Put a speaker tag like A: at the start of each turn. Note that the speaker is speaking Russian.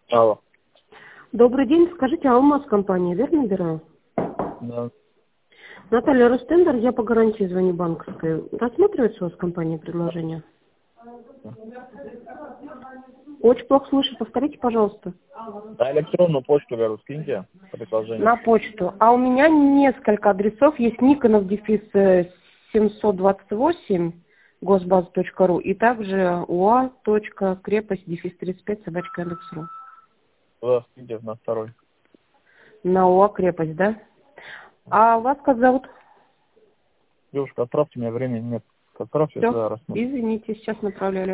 A: Алло.
B: Добрый день. Скажите, а у вас компания, верно набираю?
A: Да.
B: Наталья Ростендер, я по гарантии звоню банковской. Рассматривается у вас компания предложение? Очень плохо слышу. Повторите, пожалуйста.
A: На электронную почту, говорю, скиньте предложение.
B: На почту. А у меня несколько адресов. Есть Никонов дефис 728 госбаза.ру и также уа.крепость дефис 35 собачка Яндекс.ру.
A: Туда скиньте на второй.
B: На УА крепость, да? А вас как зовут?
A: Девушка, отправьте, мне времени нет. Отправьте,
B: Все,
A: сюда рассмотрим.
B: извините, сейчас направляю.